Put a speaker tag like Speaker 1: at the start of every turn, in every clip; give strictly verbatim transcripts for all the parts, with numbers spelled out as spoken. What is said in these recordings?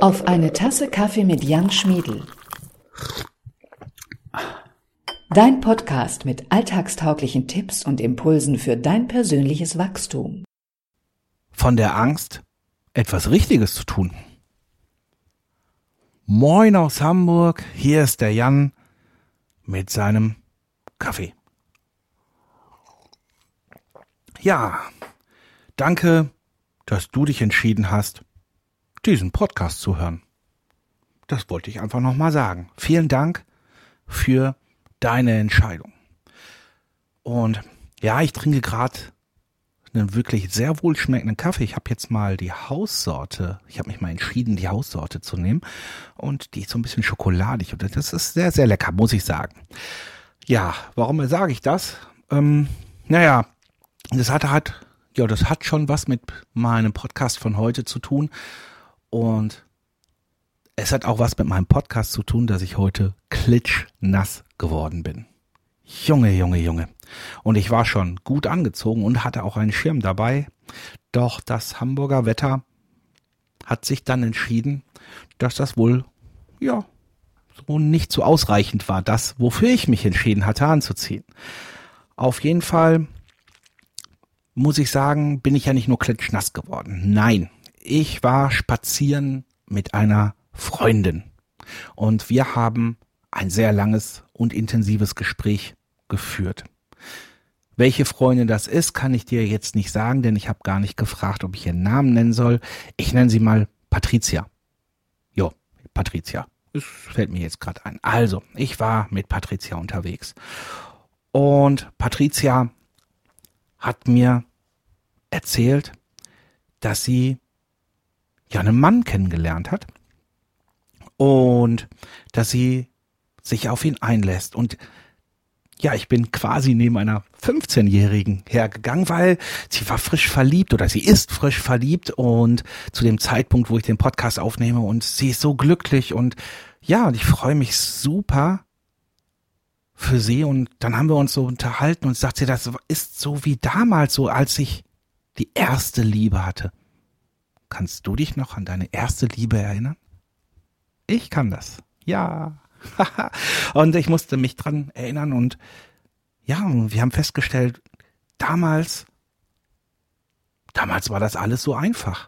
Speaker 1: Auf eine Tasse Kaffee mit Jan Schmiedl. Dein Podcast mit alltagstauglichen Tipps und Impulsen für dein persönliches Wachstum.
Speaker 2: Von der Angst, etwas Richtiges zu tun. Moin aus Hamburg, hier ist der Jan mit seinem Kaffee. Ja, danke, dass du dich entschieden hast, diesen Podcast zu hören. Das wollte ich einfach nochmal sagen. Vielen Dank für deine Entscheidung. Und ja, ich trinke gerade einen wirklich sehr wohlschmeckenden Kaffee. Ich habe jetzt mal die Haussorte, ich habe mich mal entschieden, die Haussorte zu nehmen. Und die ist so ein bisschen schokoladig. Und das ist sehr, sehr lecker, muss ich sagen. Ja, warum sage ich das? Ähm, naja, das hat halt, ja, das hat schon was mit meinem Podcast von heute zu tun. Und es hat auch was mit meinem Podcast zu tun, dass ich heute klitschnass geworden bin. Junge, Junge, Junge. Und ich war schon gut angezogen und hatte auch einen Schirm dabei. Doch das Hamburger Wetter hat sich dann entschieden, dass das wohl, ja, so nicht so ausreichend war, das, wofür ich mich entschieden hatte anzuziehen. Auf jeden Fall muss ich sagen, bin ich ja nicht nur klitschnass geworden. Nein, ich war spazieren mit einer Freundin. Und wir haben ein sehr langes und intensives Gespräch geführt. Welche Freundin das ist, kann ich dir jetzt nicht sagen, denn ich habe gar nicht gefragt, ob ich ihren Namen nennen soll. Ich nenne sie mal Patricia. Jo, Patricia. Das fällt mir jetzt gerade ein. Also, ich war mit Patricia unterwegs. Und Patricia hat mir erzählt, dass sie ja einen Mann kennengelernt hat und dass sie sich auf ihn einlässt. Und ja, ich bin quasi neben einer fünfzehnjährigen hergegangen, weil sie war frisch verliebt oder sie ist frisch verliebt und zu dem Zeitpunkt, wo ich den Podcast aufnehme, und sie ist so glücklich und ja, und ich freue mich super für sie. Und dann haben wir uns so unterhalten und sagt sie, das ist so wie damals, so als ich die erste Liebe hatte. Kannst du dich noch an deine erste Liebe erinnern? Ich kann das. Ja. Und ich musste mich dran erinnern und ja, wir haben festgestellt, damals, damals war das alles so einfach.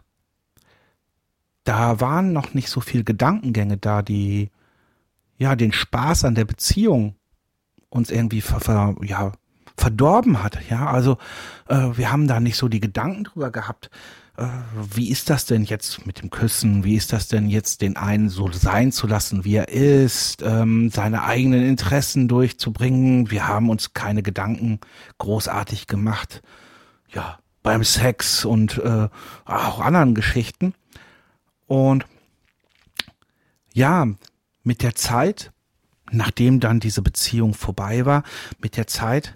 Speaker 2: Da waren noch nicht so viel Gedankengänge da, die ja den Spaß an der Beziehung uns irgendwie ver, ver, ja, verdorben hat. Ja, also äh, wir haben da nicht so die Gedanken drüber gehabt. Wie ist das denn jetzt mit dem Küssen? Wie ist das denn jetzt, den einen so sein zu lassen, wie er ist, ähm, seine eigenen Interessen durchzubringen? Wir haben uns keine Gedanken großartig gemacht, ja, beim Sex und äh, auch anderen Geschichten. Und ja, mit der Zeit, nachdem dann diese Beziehung vorbei war, mit der Zeit,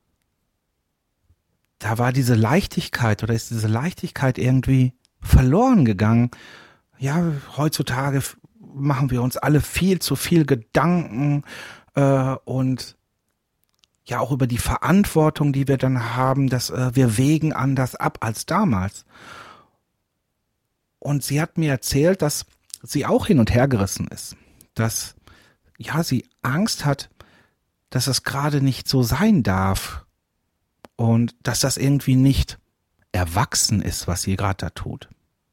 Speaker 2: da war diese Leichtigkeit oder ist diese Leichtigkeit irgendwie verloren gegangen. Ja, heutzutage machen wir uns alle viel zu viel Gedanken äh, und ja auch über die Verantwortung, die wir dann haben, dass äh, wir wägen anders ab als damals. Und sie hat mir erzählt, dass sie auch hin und her gerissen ist, dass ja sie Angst hat, dass es gerade nicht so sein darf. Und dass das irgendwie nicht erwachsen ist, was sie gerade da tut.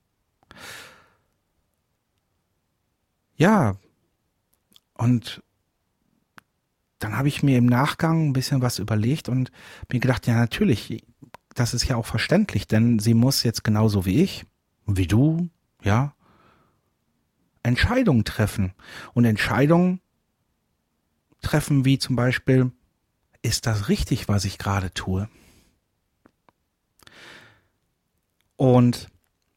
Speaker 2: Ja, und dann habe ich mir im Nachgang ein bisschen was überlegt und mir gedacht, ja natürlich, das ist ja auch verständlich, denn sie muss jetzt genauso wie ich, wie du, ja, Entscheidungen treffen. Und Entscheidungen treffen wie zum Beispiel, ist das richtig, was ich gerade tue? Und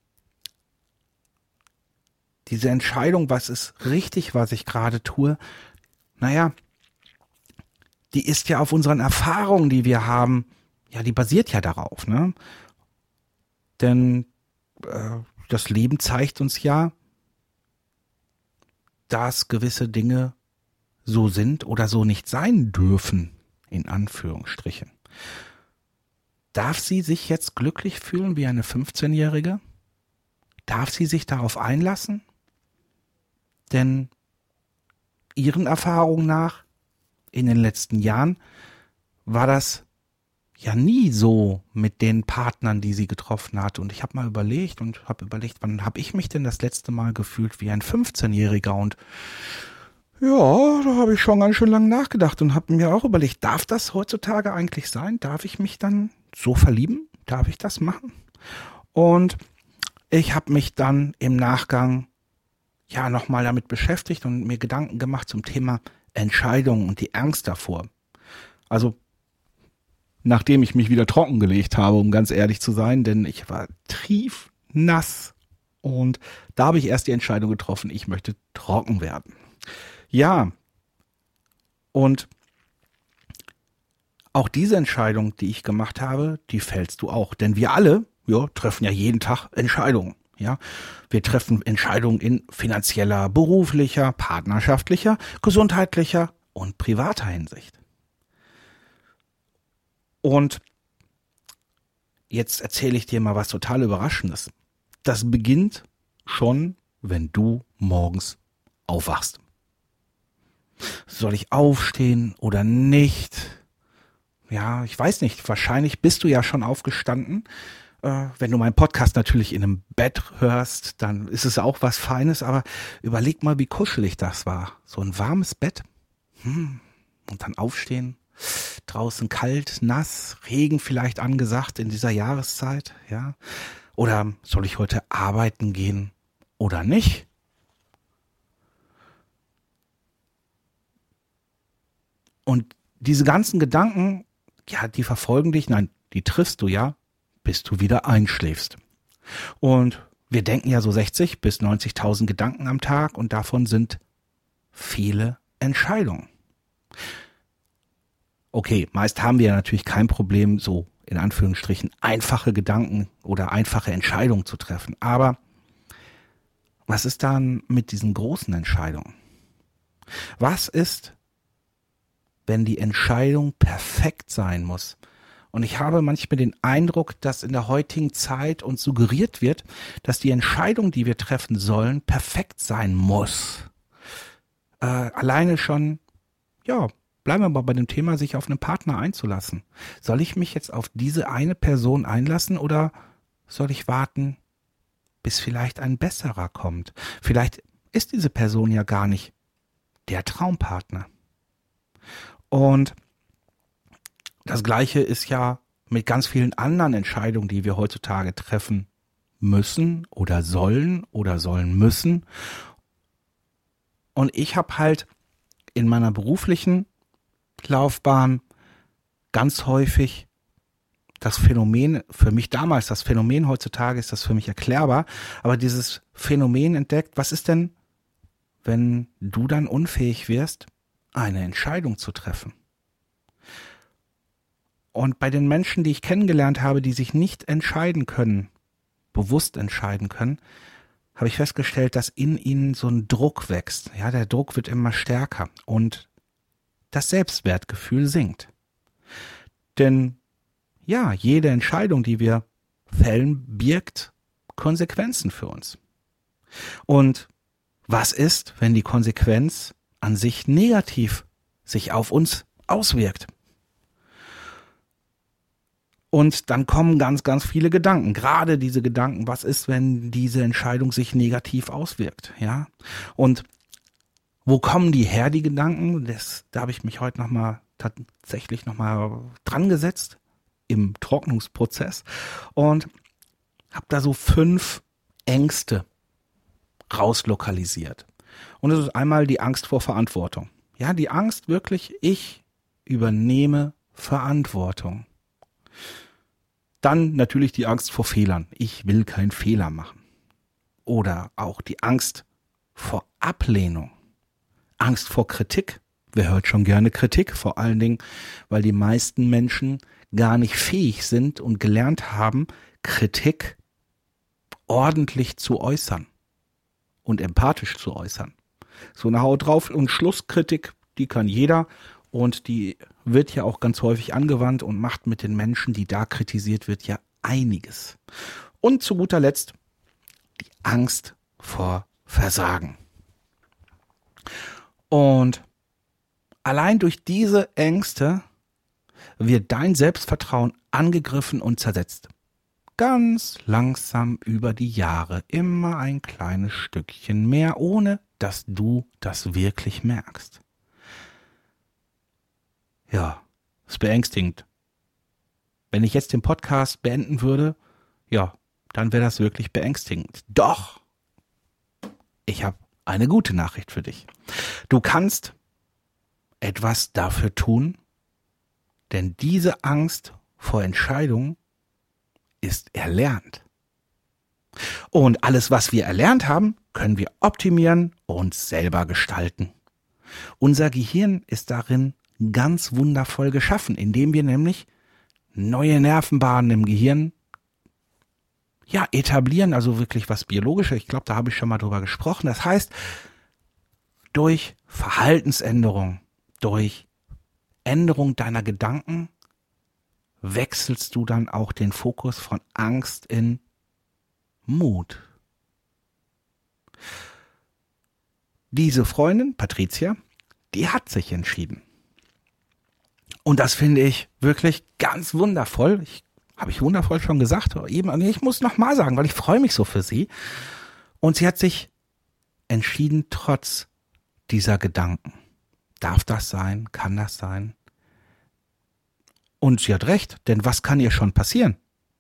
Speaker 2: diese Entscheidung, was ist richtig, was ich gerade tue, naja, die ist ja auf unseren Erfahrungen, die wir haben, ja, die basiert ja darauf, ne? Denn äh, das Leben zeigt uns ja, dass gewisse Dinge so sind oder so nicht sein dürfen, in Anführungsstrichen. Darf sie sich jetzt glücklich fühlen wie eine fünfzehnjährige? Darf sie sich darauf einlassen? Denn Ihren Erfahrungen nach in den letzten Jahren war das ja nie so mit den Partnern, die sie getroffen hat. Und ich habe mal überlegt und habe überlegt, wann habe ich mich denn das letzte Mal gefühlt wie ein fünfzehnjähriger? Und ja, da habe ich schon ganz schön lange nachgedacht und habe mir auch überlegt, darf das heutzutage eigentlich sein? Darf ich mich dann so verlieben? Darf ich das machen? Und ich habe mich dann im Nachgang ja nochmal damit beschäftigt und mir Gedanken gemacht zum Thema Entscheidungen und die Angst davor. Also nachdem ich mich wieder trockengelegt habe, um ganz ehrlich zu sein, denn ich war triefnass und da habe ich erst die Entscheidung getroffen, ich möchte trocken werden. Ja, und auch diese Entscheidung, die ich gemacht habe, die fällst du auch, denn wir alle, ja, treffen ja jeden Tag Entscheidungen. Ja, wir treffen Entscheidungen in finanzieller, beruflicher, partnerschaftlicher, gesundheitlicher und privater Hinsicht. Und jetzt erzähle ich dir mal was total Überraschendes. Das beginnt schon, wenn du morgens aufwachst. Soll ich aufstehen oder nicht? Ja, ich weiß nicht. Wahrscheinlich bist du ja schon aufgestanden. Äh, wenn du meinen Podcast natürlich in einem Bett hörst, dann ist es auch was Feines. Aber überleg mal, wie kuschelig das war. So ein warmes Bett. Hm. Und dann aufstehen. Draußen kalt, nass, Regen vielleicht angesagt in dieser Jahreszeit, ja. Oder soll ich heute arbeiten gehen oder nicht? Und diese ganzen Gedanken, ja, die verfolgen dich, nein, die triffst du ja, bis du wieder einschläfst. Und wir denken ja so sechzig bis neunzigtausend Gedanken am Tag und davon sind viele Entscheidungen. Okay, meist haben wir natürlich kein Problem, so in Anführungsstrichen einfache Gedanken oder einfache Entscheidungen zu treffen. Aber was ist dann mit diesen großen Entscheidungen? Was ist, wenn die Entscheidung perfekt sein muss? Und ich habe manchmal den Eindruck, dass in der heutigen Zeit uns suggeriert wird, dass die Entscheidung, die wir treffen sollen, perfekt sein muss. Äh, alleine schon, ja, bleiben wir mal bei dem Thema, sich auf einen Partner einzulassen. Soll ich mich jetzt auf diese eine Person einlassen oder soll ich warten, bis vielleicht ein besserer kommt? Vielleicht ist diese Person ja gar nicht der Traumpartner. Und das Gleiche ist ja mit ganz vielen anderen Entscheidungen, die wir heutzutage treffen müssen oder sollen oder sollen müssen. Und ich habe halt in meiner beruflichen Laufbahn ganz häufig das Phänomen, für mich damals, das Phänomen heutzutage ist das für mich erklärbar, aber dieses Phänomen entdeckt, was ist denn, wenn du dann unfähig wirst, eine Entscheidung zu treffen? Und bei den Menschen, die ich kennengelernt habe, die sich nicht entscheiden können, bewusst entscheiden können, habe ich festgestellt, dass in ihnen so ein Druck wächst. Ja, der Druck wird immer stärker und das Selbstwertgefühl sinkt. Denn ja, jede Entscheidung, die wir fällen, birgt Konsequenzen für uns. Und was ist, wenn die Konsequenz an sich negativ sich auf uns auswirkt? Und dann kommen ganz, ganz viele Gedanken. Gerade diese Gedanken, was ist, wenn diese Entscheidung sich negativ auswirkt? Ja. Und wo kommen die her, die Gedanken? Das, da habe ich mich heute noch mal tatsächlich noch mal dran gesetzt im Trocknungsprozess und habe da so fünf Ängste rauslokalisiert. Und das ist einmal die Angst vor Verantwortung. Ja, die Angst wirklich, ich übernehme Verantwortung. Dann natürlich die Angst vor Fehlern. Ich will keinen Fehler machen. Oder auch die Angst vor Ablehnung. Angst vor Kritik. Wer hört schon gerne Kritik? Vor allen Dingen, weil die meisten Menschen gar nicht fähig sind und gelernt haben, Kritik ordentlich zu äußern und empathisch zu äußern. So eine Haut drauf und Schlusskritik, die kann jeder und die wird ja auch ganz häufig angewandt und macht mit den Menschen, die da kritisiert wird, ja einiges. Und zu guter Letzt die Angst vor Versagen. Und allein durch diese Ängste wird dein Selbstvertrauen angegriffen und zersetzt. Ganz langsam über die Jahre, immer ein kleines Stückchen mehr, ohne dass du das wirklich merkst. Ja, ist beängstigend. Wenn ich jetzt den Podcast beenden würde, ja, dann wäre das wirklich beängstigend. Doch, ich habe eine gute Nachricht für dich. Du kannst etwas dafür tun, denn diese Angst vor Entscheidungen ist erlernt. Und alles, was wir erlernt haben, können wir optimieren und selber gestalten. Unser Gehirn ist darin ganz wundervoll geschaffen, indem wir nämlich neue Nervenbahnen im Gehirn ja, etablieren, also wirklich was Biologisches. Ich glaube, da habe ich schon mal drüber gesprochen. Das heißt, durch Verhaltensänderung, durch Änderung deiner Gedanken wechselst du dann auch den Fokus von Angst in Mut. Diese Freundin, Patricia, die hat sich entschieden. Und das finde ich wirklich ganz wundervoll. Ich, habe ich wundervoll schon gesagt. Eben, ich muss noch mal sagen, weil ich freue mich so für sie. Und sie hat sich entschieden, trotz dieser Gedanken. Darf das sein? Kann das sein? Und sie hat recht, denn was kann ihr schon passieren?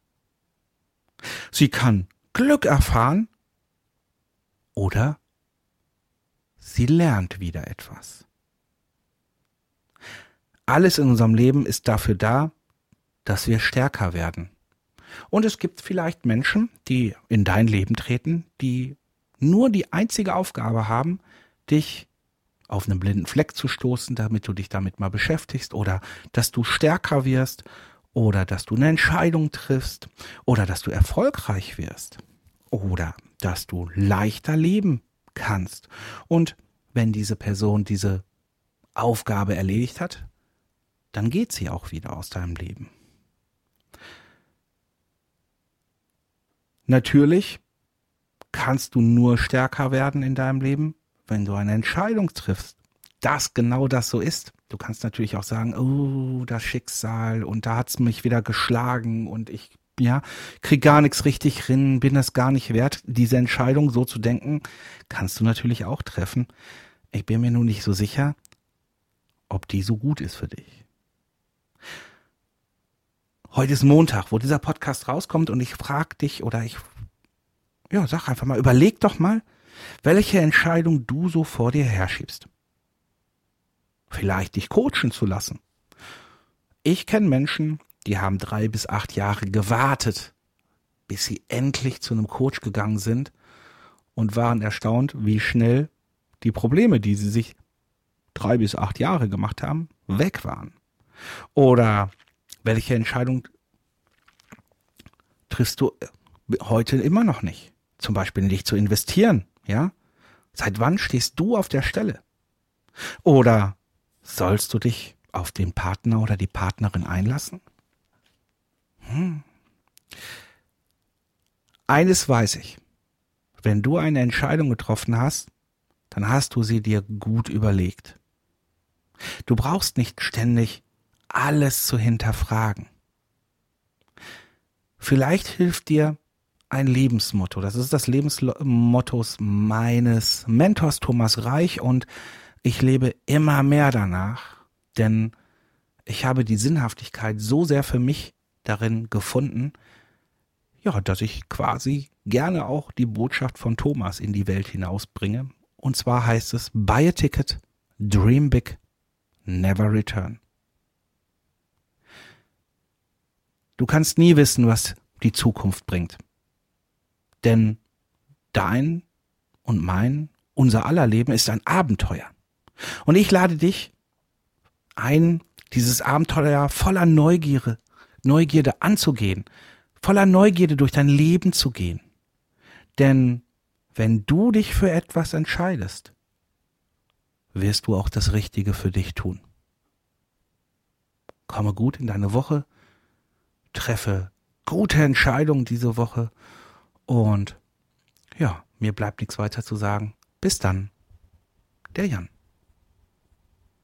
Speaker 2: Sie kann Glück erfahren oder sie lernt wieder etwas. Alles in unserem Leben ist dafür da, dass wir stärker werden. Und es gibt vielleicht Menschen, die in dein Leben treten, die nur die einzige Aufgabe haben, dich auf einen blinden Fleck zu stoßen, damit du dich damit mal beschäftigst, oder dass du stärker wirst, oder dass du eine Entscheidung triffst, oder dass du erfolgreich wirst, oder dass du leichter leben kannst. Und wenn diese Person diese Aufgabe erledigt hat, dann geht sie auch wieder aus deinem Leben. Natürlich kannst du nur stärker werden in deinem Leben, wenn du eine Entscheidung triffst, dass genau das so ist. Du kannst natürlich auch sagen, oh, das Schicksal und da hat's mich wieder geschlagen und ich ja krieg gar nichts richtig hin, bin das gar nicht wert. Diese Entscheidung so zu denken, kannst du natürlich auch treffen. Ich bin mir nur nicht so sicher, ob die so gut ist für dich. Heute ist Montag, wo dieser Podcast rauskommt und ich frage dich oder ich ja sag einfach mal, überleg doch mal, welche Entscheidung du so vor dir herschiebst. Vielleicht dich coachen zu lassen. Ich kenne Menschen, die haben drei bis acht Jahre gewartet, bis sie endlich zu einem Coach gegangen sind und waren erstaunt, wie schnell die Probleme, die sie sich drei bis acht Jahre gemacht haben, weg waren. Oder welche Entscheidung triffst du heute immer noch nicht? Zum Beispiel in dich zu investieren, ja? Seit wann stehst du auf der Stelle? Oder sollst du dich auf den Partner oder die Partnerin einlassen? Hm. Eines weiß ich. Wenn du eine Entscheidung getroffen hast, dann hast du sie dir gut überlegt. Du brauchst nicht ständig alles zu hinterfragen. Vielleicht hilft dir ein Lebensmotto. Das ist das Lebensmotto meines Mentors Thomas Reich und ich lebe immer mehr danach, denn ich habe die Sinnhaftigkeit so sehr für mich darin gefunden, ja, dass ich quasi gerne auch die Botschaft von Thomas in die Welt hinausbringe. Und zwar heißt es, buy a ticket, dream big, never return. Du kannst nie wissen, was die Zukunft bringt. Denn dein und mein, unser aller Leben ist ein Abenteuer. Und ich lade dich ein, dieses Abenteuer voller Neugierde, Neugierde anzugehen, voller Neugierde durch dein Leben zu gehen. Denn wenn du dich für etwas entscheidest, wirst du auch das Richtige für dich tun. Komme gut in deine Woche, treffe gute Entscheidungen diese Woche und ja, mir bleibt nichts weiter zu sagen. Bis dann, der Jan.